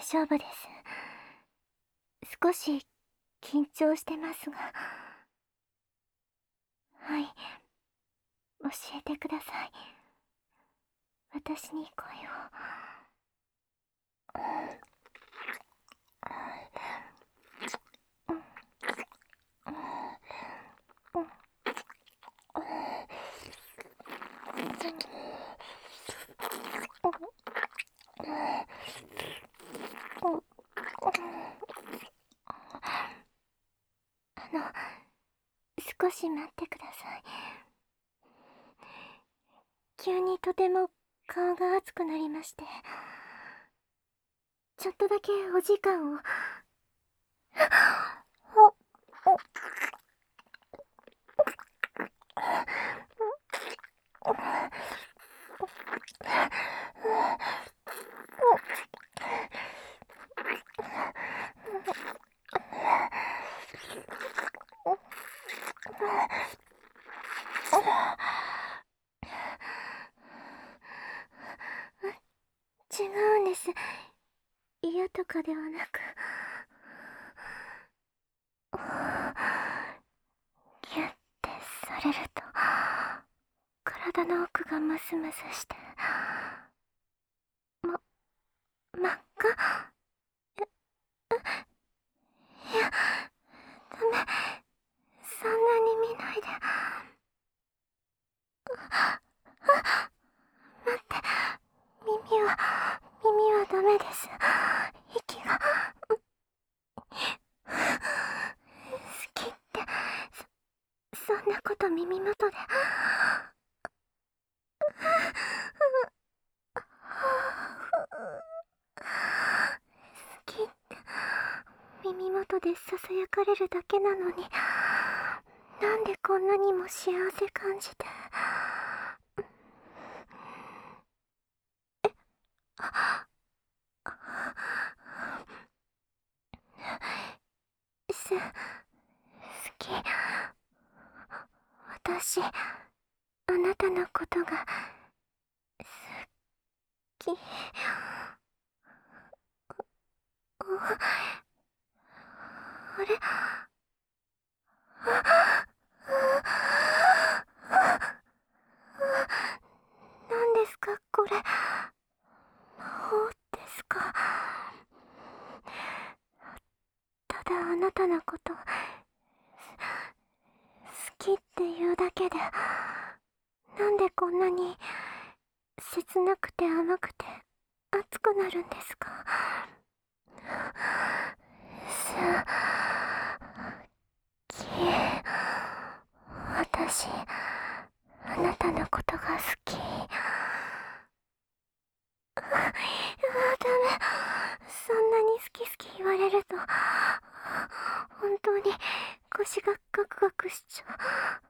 大丈夫です。少し緊張してますが。はい、教えてください。私に声を。少し待ってください。急にとても顔が熱くなりまして、ちょっとだけお時間を。違うんです。嫌とかではなく、ギュッてされると体の奥がムスムスして、真っ赤。いや、ダメ、そんなに見ないで。待って、耳はダメです。息が。好きって、そんなこと耳元で。好きって耳元でささやかれるだけなのに、なんでこんなにも幸せ感じて。好き。私、あなたのことが好き。あれ、何ですかこれ。魔法ですか。ただあなたのこと好きっていうだけで、なんでこんなに切なくて甘くて熱くなるんですか。好き。私、あなたのことが好き。ダメ。そんなに好き好き言われると、本当に腰がガクガクしちゃう。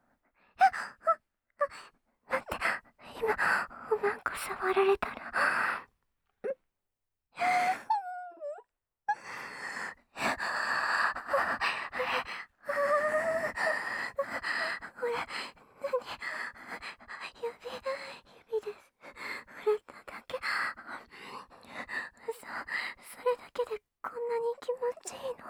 待って、今、おまんこ触られたら。これ、指です。触れただけ。それだけでこんなに気持ちいいの。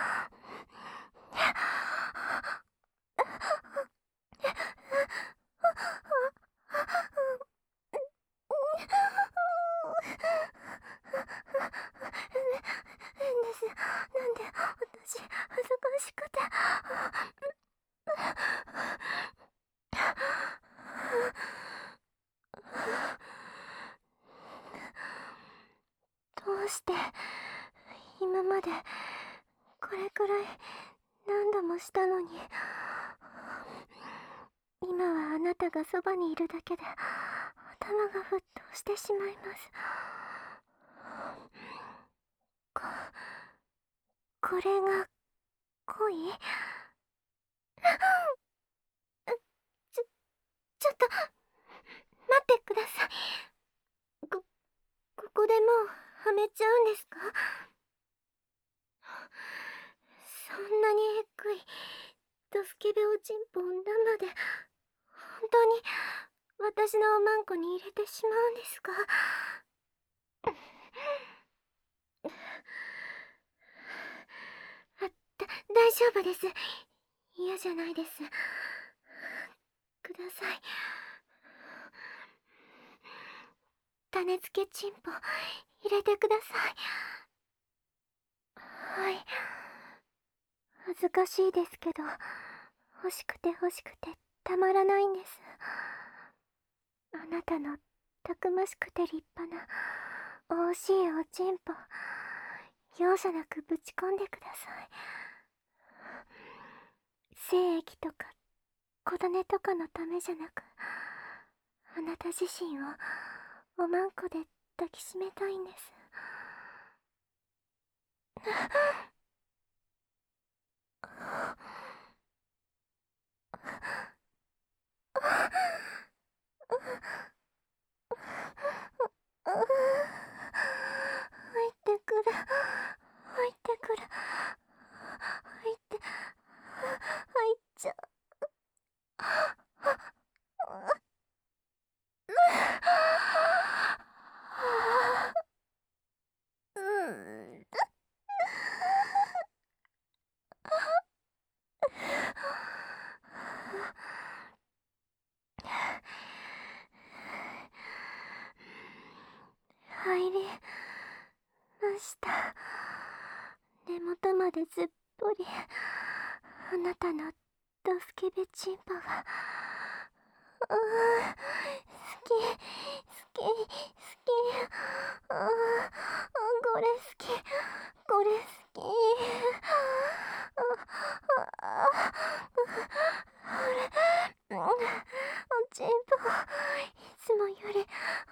変です。なんで私、恥ずかしくて。どうして今までこれくらい何度もしたのに、今はあなたがそばにいるだけで頭が沸騰してしまいます。これが恋？ちょっと待ってください。ここでもうはめちゃうんですか？そんなにえっくいドスケベおちんぽを生で本当に私のおまんこに入れてしまうんですか？ 大丈夫です。嫌じゃないです。ください。種付けチンポ入れてください。はい。恥ずかしいですけど、欲しくて欲しくてたまらないんです。あなたのたくましくて立派な惜しいおちんぽ、容赦なくぶち込んでください。精液とか小種とかのためじゃなく、あなた自身をおまんこで抱きしめたいんです。入ってくる、入ってくる、入って入っちゃう。入りました。根元までずっぽり、あなたのドスケベチンポが、好き、好き、好き、これ好き、これ好き、おちんぽ、いつもより、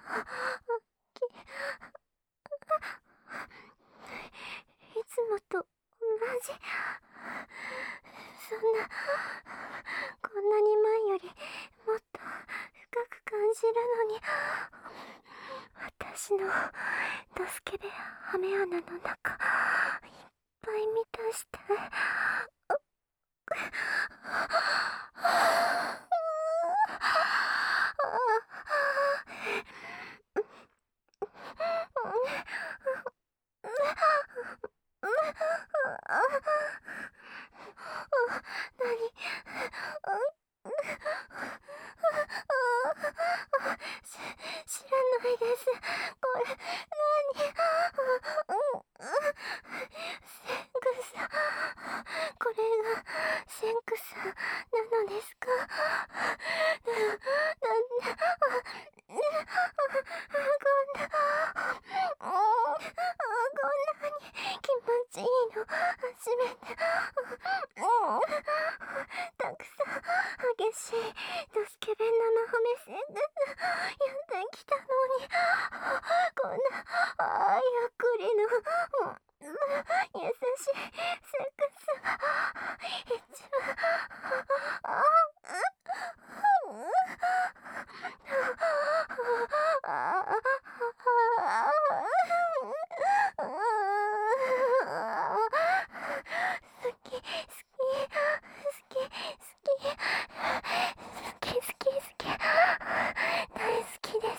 いつもと同じ。そんな、こんなに前よりもっと深く感じるのに、私のドスケベハメ穴の中、いっぱい満たして。知らないです。これ、センクス。これが、センクスなのですか？こんなに気持ちいいの初めて。たくさん激しいドスケベ生褒めセンクスやってきたのに、こんなゆっくりの優しいセンクスが一番。好き、好き、好き、好き、好き、好き、好き、大好きです。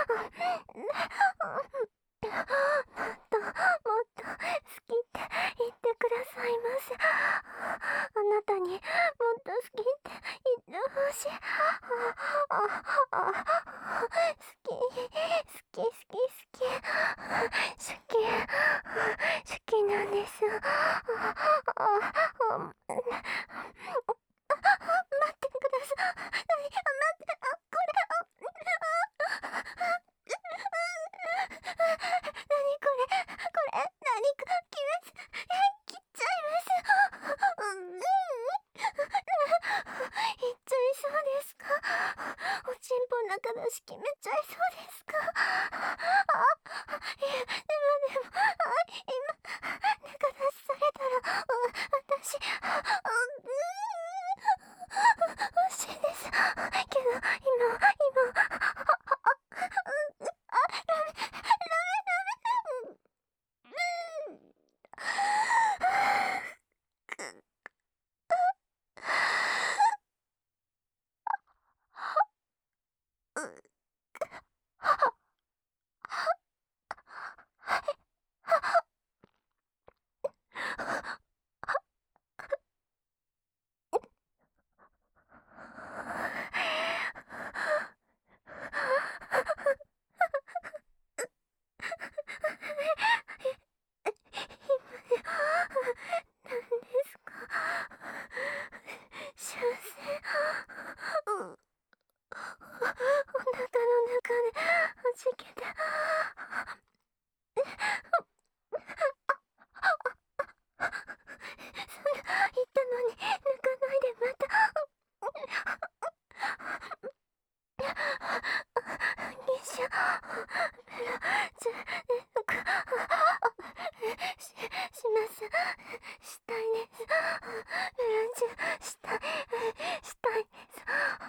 もっと、もっと好きって言ってくださいませ。あなたにもっと好きって言ってほしい。好き、好き、好き、好き、好きなんです。待ってください。待って、これ、何これ、何か、切っちゃいます。いっちゃいそうですか？おちんぽの中出し決めちゃいそうですか？いや、でも、今、中出しされたら、私、欲しいです。けど、 中の中で弾けて、そんな言ったのに抜かないでまた。ギシャブラジルクしますしたいです。ブラジルしたいです。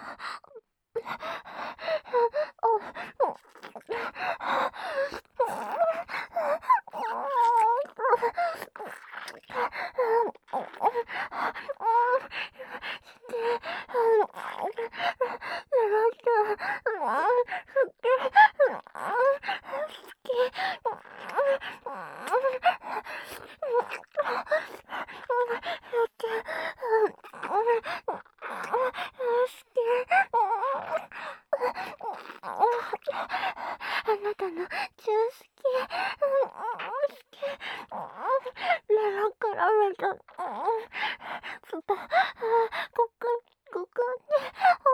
あなたのチュー好き。好き。ララからララ。プパ。ごくん。ごくんね。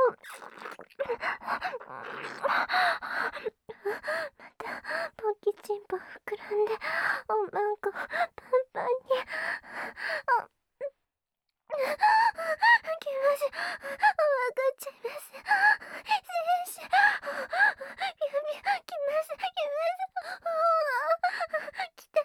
また、ポキチンポ膨らんで、おまんこパンパンに。気持ち、わかっちゃいます。選手、指、来ます、来ます。来た。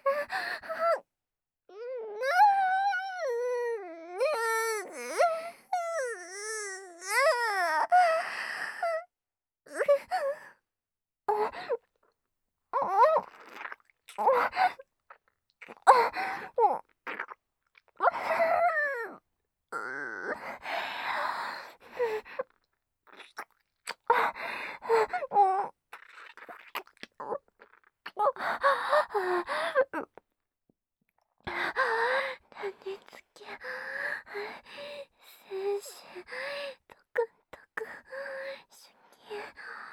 種付け選手トクントク手記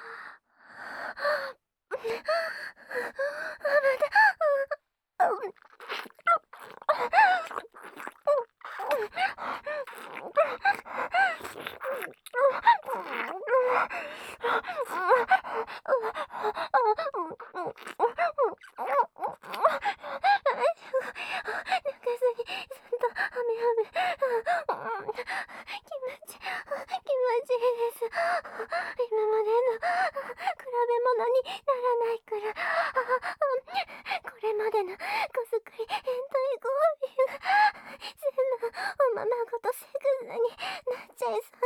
今までの比べ物にならないくらい。これまでの子作り変態行為が全部おままごとセグズになっちゃいそう。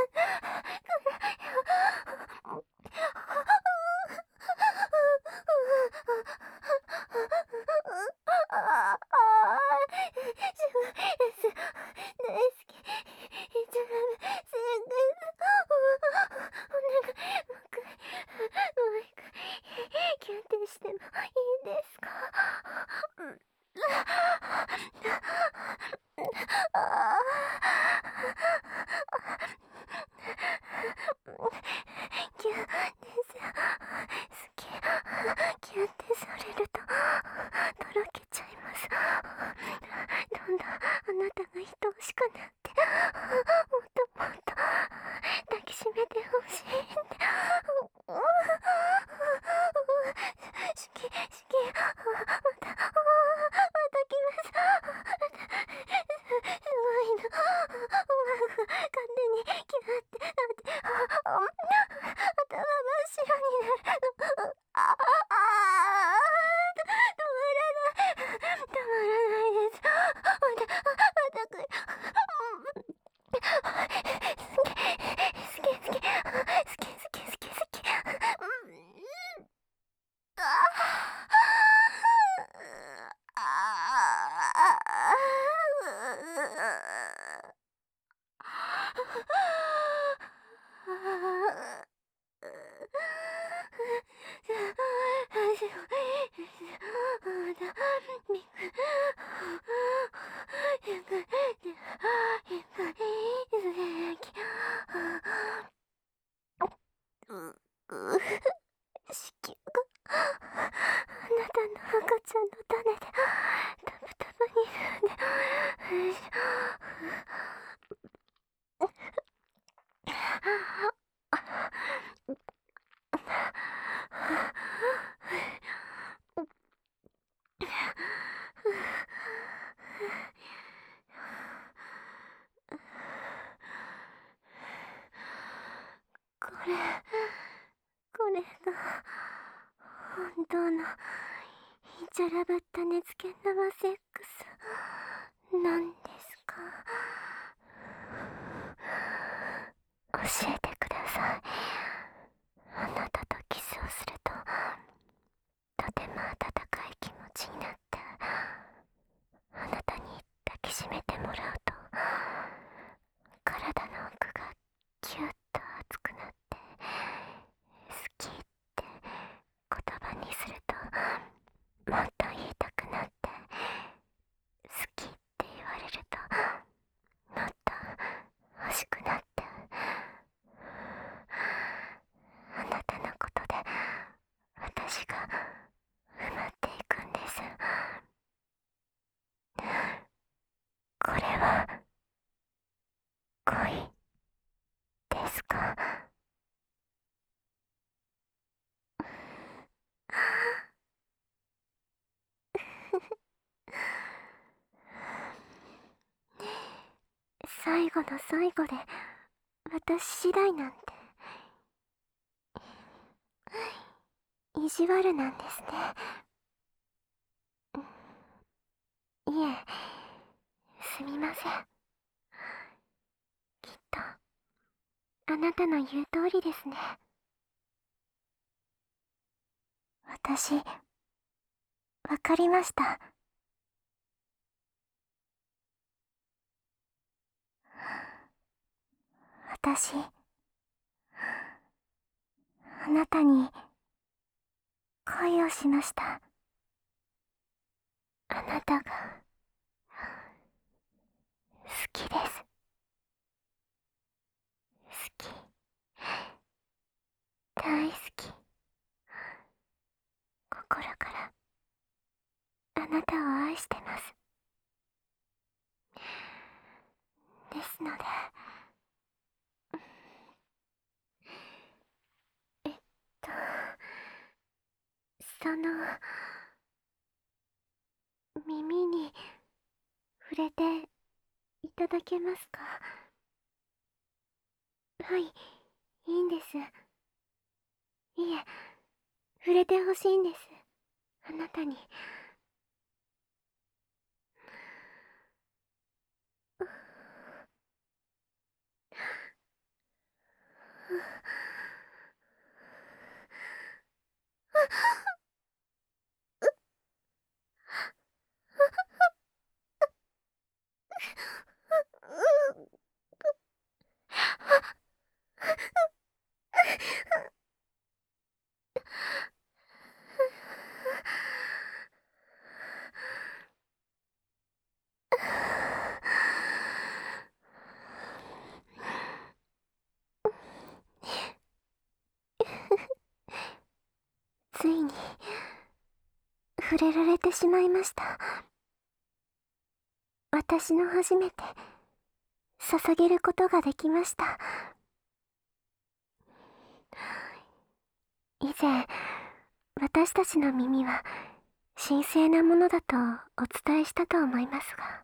すごいです。大好き。いつがセグズ。お願い、もう一回、キュンってしてもいいですか？キュンですよ。好き。キュンってされるととろけちゃいます。どんどんあなたが愛おしくなって、もっともっと抱きしめてほしいんで。好き、好き。また来ます。すごいの。勝手にキューってなって、頭真っ白になる。 本当のじゃらばった熱犬生セックスなんですか？教えてください。あなたとキスをするととても温かい気持ちになって、あなたに抱きしめてもらうと体の奥がキュッと熱くなって、好きって言葉にするともっと言いたくなって、好きって言われるともっと欲しくなって、あなたのことで私が埋まっていくんです。これは恋ですか？最後の最後で私次第なんて、意地悪なんですね。いえ、すみません。きっとあなたの言う通りですね。私、わかりました。私、あなたに恋をしました。あなたが好きです。好き。大好き。心からあなたを愛してます。ですので、えっと、その、耳に触れていただけますか？はい、いいんです。いえ、触れてほしいんです。あなたに。ついに触れられてしまいました。私の初めて捧げることができました。以前、私たちの耳は神聖なものだとお伝えしたと思いますが、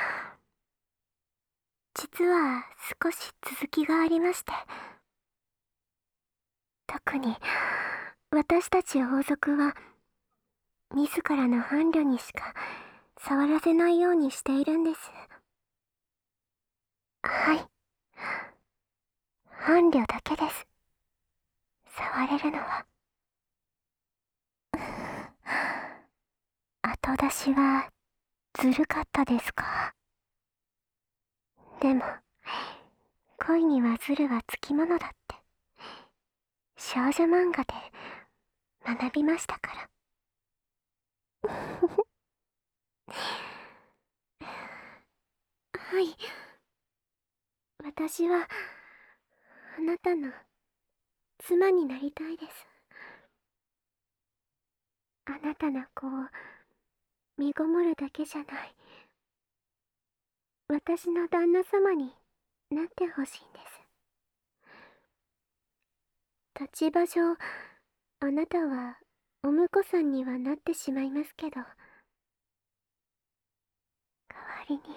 実は少し続きがありまして、特に私たち王族は自らの伴侶にしか触らせないようにしているんです。はい、伴侶だけです。触れるのは。後出しはずるかったですか？でも、恋にはズルはつきものだって少女漫画で学びましたから。はい、私はあなたの妻になりたいです。あなたの子を身ごもるだけじゃない、私の旦那様になってほしいんです。立場上、あなたはお婿さんにはなってしまいますけど、代わりに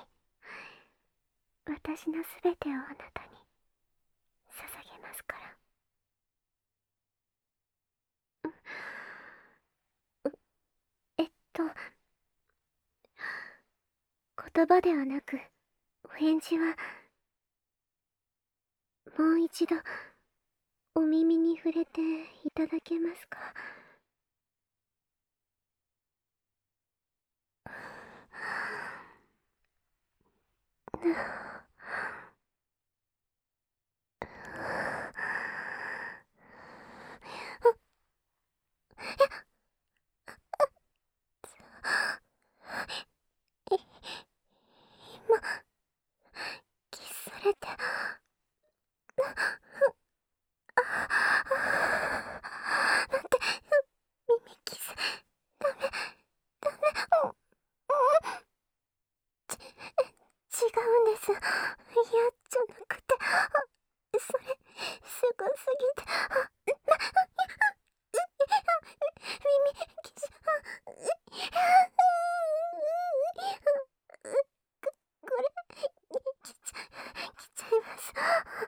私のすべてをあなたに捧げますから。 言葉ではなくお返事は、もう一度お耳に触れていただけますか。今キスされて、なんて、耳キス、ダメ、ダメ、違うんです。いや、じゃなくて、それ、すごすぎて、耳キス、これ、来ちゃいます。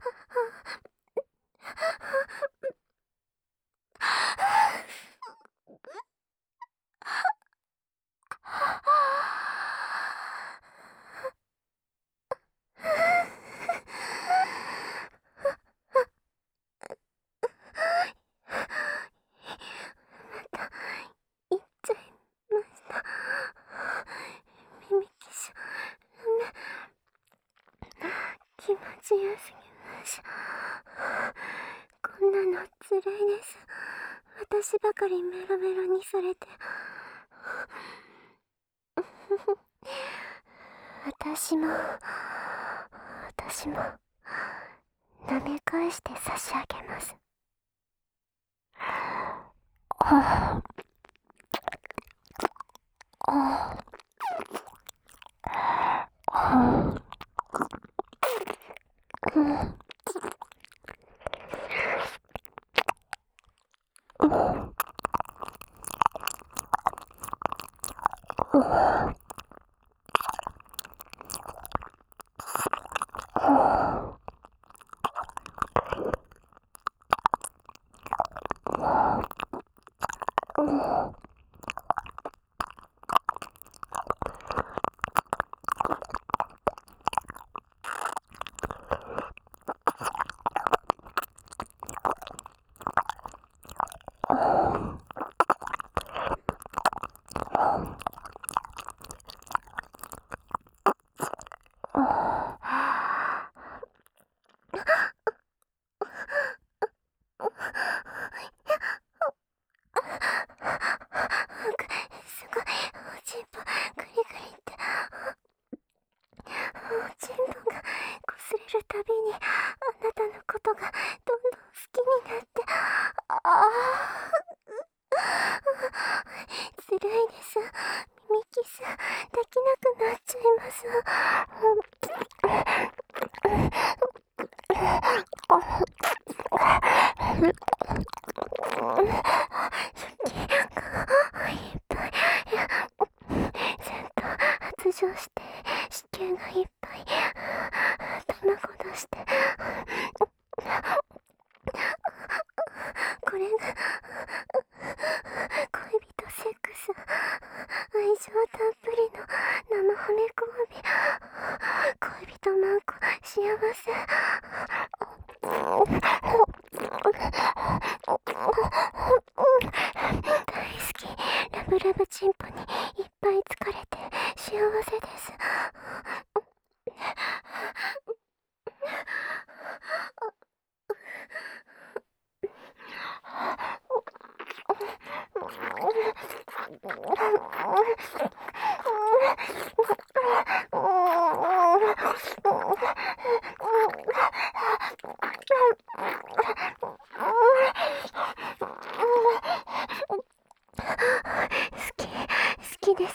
行っちゃいました。耳キス、気持ちよすぎます。こんなのつらいです。私ばかりメロメロにされて。私も舐め返して差し上げます。はあ、はあ、はあ、すごい、おちんぽグリグリって、おちんぽが擦れるたびにあなたのことがどんどん好きになって、ずるいです。耳キスできなくなっちゃいます。いっぱい、ずっと発情して子宮がいっぱい卵出して、これが恋人セックス、愛情たっぷりの生褒め交尾、恋人マンコ幸せ。大好き、ラブラブチンポにいっぱい疲れて幸せです。好きです。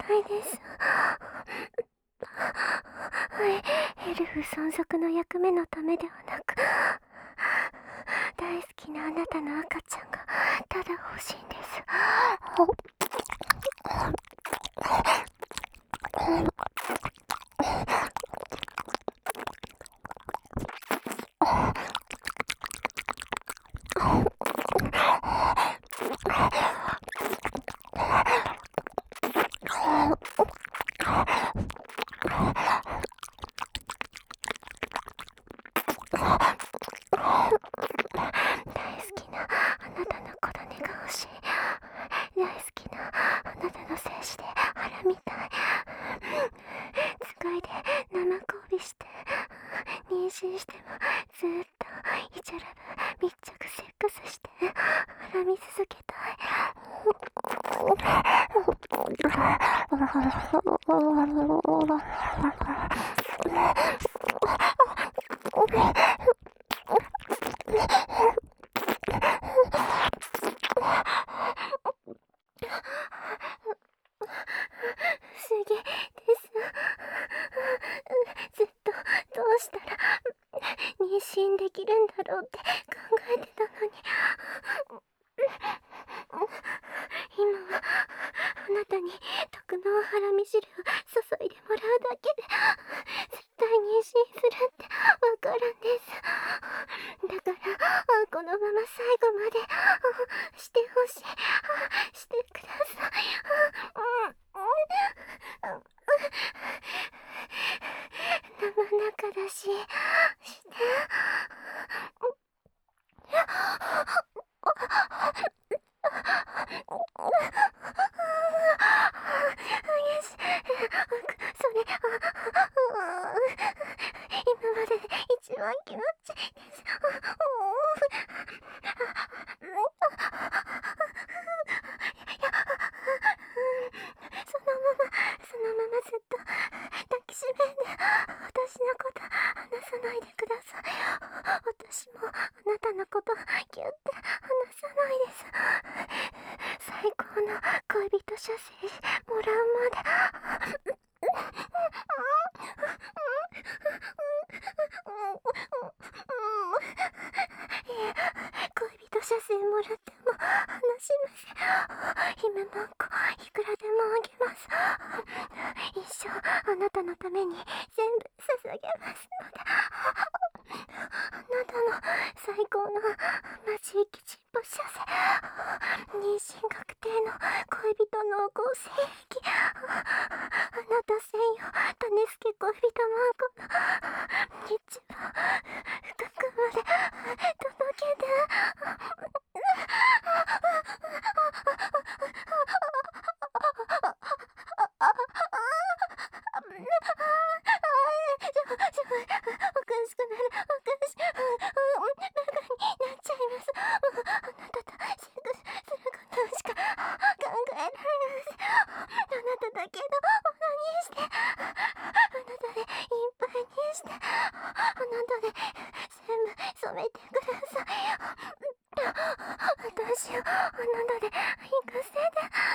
ないです。エルフ存続の役目のためではなく、大好きなあなたの赤ちゃんがただ欲しいんです。大好きなあなたの子種が欲しい。大好きなあなたの精子で腹みたい。使いで生交尾して妊娠してもずーっとイチャラブ密着セックスして腹み続けたい。不思議です。ずっとどうしたら妊娠できるんだろうって考えてたのに、今はあなたに特納ハラミ汁を注いでもらうだけで絶対妊娠するってわかるんです。だからこのまま最後までしてほしい。してください。生中だししてよし、それ今までで一番気持ちいいです。そのままずっと抱きしめんで私のこと離さないでください。私もあなたのことギュって離さないです。最高の恋人射精もらうまで。恋人射精もらっても離しません。姫マンコいくらでもあげます。一生あなたのために全部捧げますので。あなたの最高のマジキチンポ射精、妊娠確定の恋人濃厚性液、あなた専用種付け恋人マンコの一番深くまで届けて。おかしくなる。おかしくバカになっちゃいます。あなたとセックスすることしか考えられない。あなただけのものにして、あなたでいっぱいにして、あなたで全部染めてください。私をあなたで行かせて。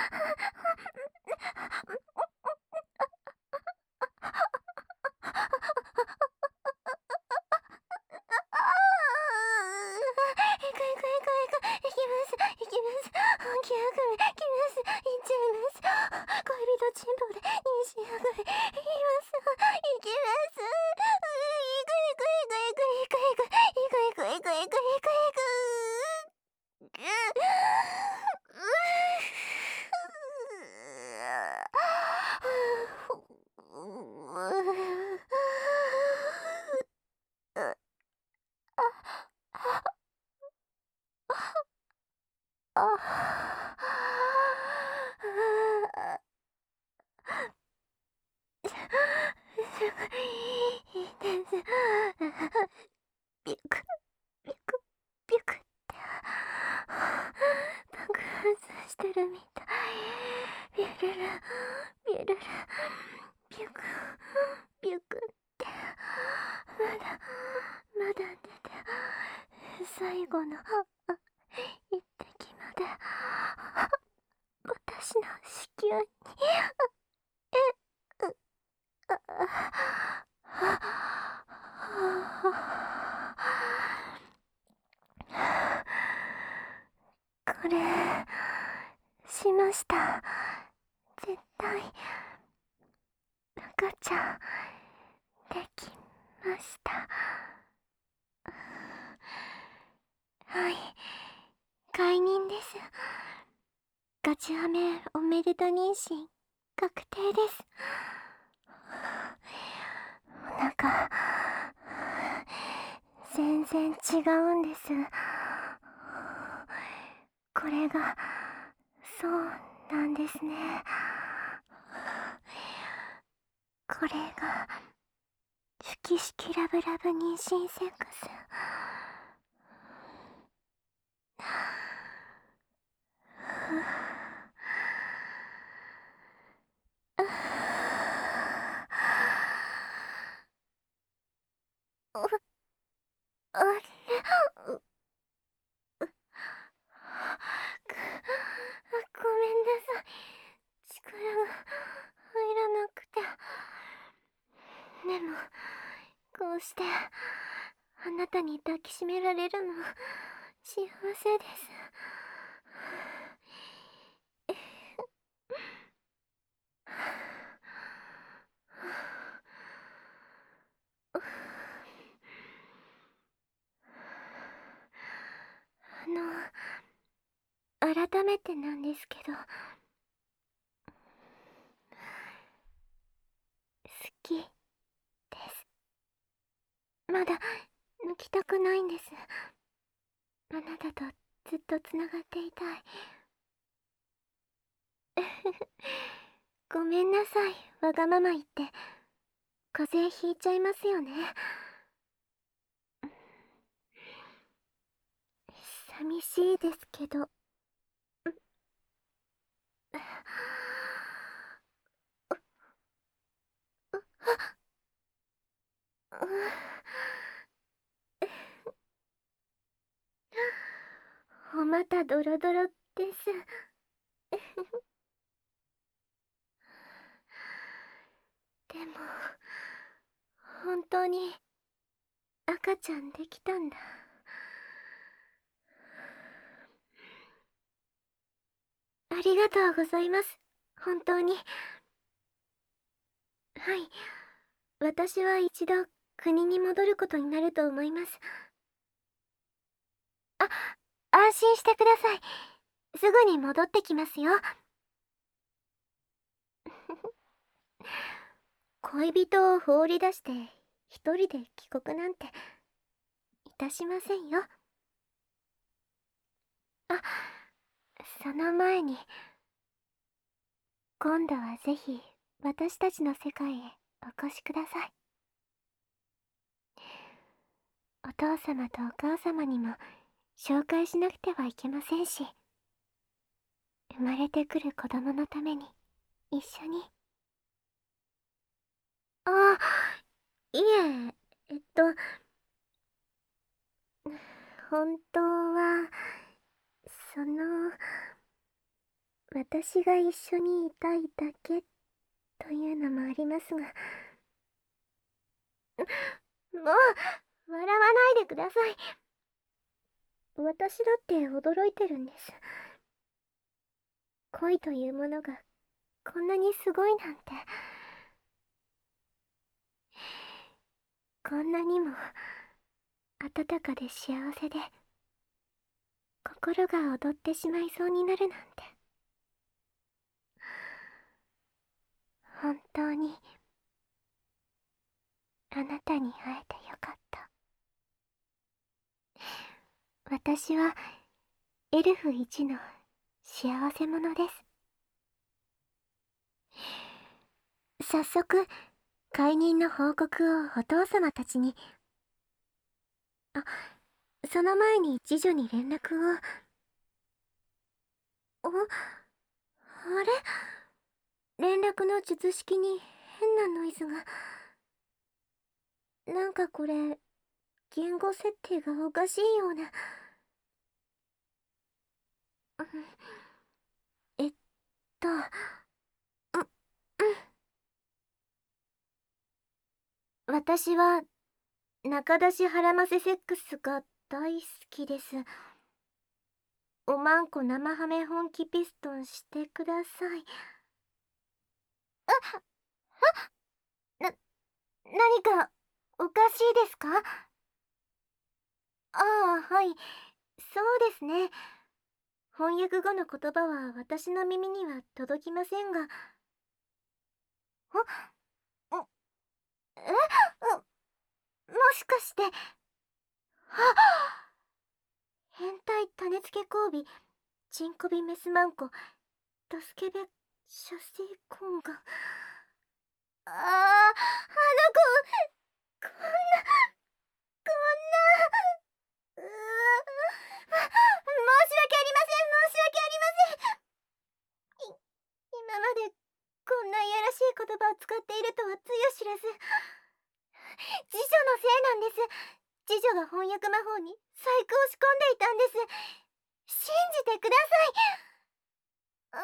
行きます。本気悪夢来ます。行っちゃいます。恋人チンポで妊娠悪夢行きます。行きます。行く。いいです。ビクビクビクって爆発してるみたい。ビュルルビュルルビュクビュクってまだ出て最後の一滴まで私の子宮にした。絶対赤ちゃんできました。はい、解任です。ガチハメおめでと妊娠確定です。なんか全然違うんです。これがそうなんですね。これがシュキシキラブラブ妊娠セックス。あれ、ごめんなさい。力が入らなくて。でも、こうしてあなたに抱きしめられるの幸せです。改めてなんですけど、好きです。まだ抜きたくないんです。あなたとずっとつながっていたい。ごめんなさい、わがまま言って。風邪ひいちゃいますよね。寂しいですけど。お股ドロドロです。でも本当に赤ちゃんできたんだ。ありがとうございます。本当に。はい、私は一度国に戻ることになると思います。あ、安心してください。すぐに戻ってきますよ。恋人を放り出して一人で帰国なんていたしませんよ。あ、その前に今度はぜひ私たちの世界へお越しください。お父様とお母様にも紹介しなくてはいけませんし、生まれてくる子供のために一緒に。あ、いえ、本当は私が一緒にいたいだけというのもありますが、もう笑わないでください。私だって驚いてるんです。恋というものがこんなにすごいなんて。こんなにも温かで幸せで、心が躍ってしまいそうになるなんて。本当にあなたに会えてよかった。私はエルフ一の幸せ者です。早速解任の報告をお父様たちに。あ、その前に次女に連絡を。あれ、連絡の術式に変なノイズが。なんかこれ言語設定がおかしいような。うん、えっとうん私は中出し腹ませセックスが大好きです。 おまんこ生ハメ本気ピストンしてください。な、何かおかしいですか？ああ、はい。そうですね。翻訳後の言葉は私の耳には届きませんが。んえもしかして、変態種付け交尾、チンコビメスマンコ、ドスケベ、射精コンガ。ああ、子、こんな、こんな、申し訳ありません、申し訳ありません。今までこんないやらしい言葉を使っているとはつゆ知らず。次女のせいなんです。次女が翻訳魔法に細工を仕込んでいたんです。信じてください。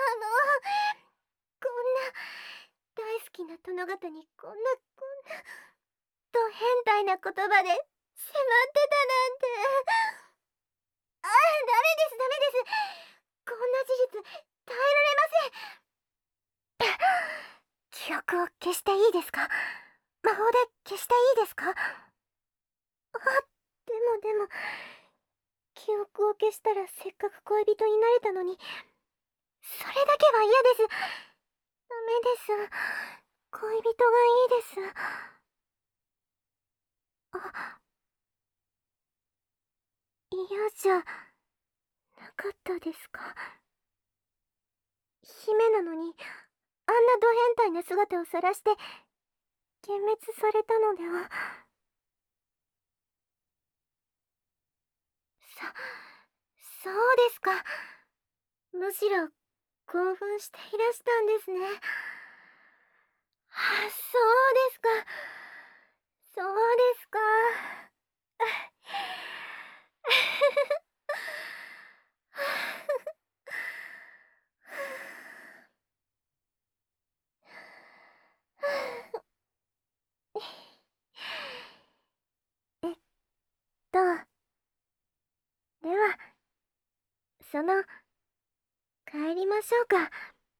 こんな大好きな殿方にこんなと変態な言葉で迫ってたなんて。ダメです、ダメです。こんな事実耐えられません。記憶を消していいですか？魔法で消していいですか？でも記憶を消したらせっかく恋人になれたのに、それだけは嫌です。ダメです。恋人がいいです。嫌じゃなかったですか？姫なのにあんなド変態な姿を晒して幻滅されたのでは。そうですか。むしろ興奮していらしたんですね。そうですか。そうですか。えっと、では、その、帰りましょうか。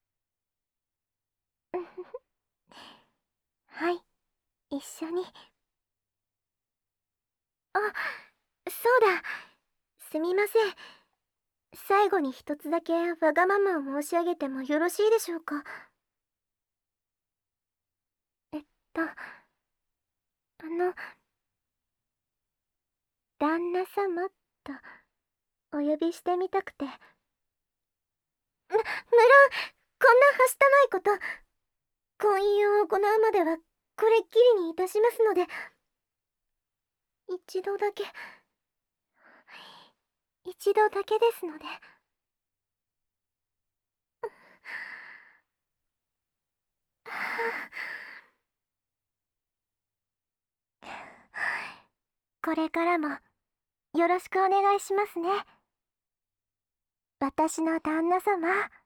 はい、一緒に。そうだ。すみません。最後に一つだけわがままを申し上げてもよろしいでしょうか。えっと、旦那様とお呼びしてみたくて。無論、こんなはしたないこと、婚姻を行うまではこれっきりにいたしますので、一度だけ、一度だけですので。これからもよろしくお願いしますね。私の旦那様。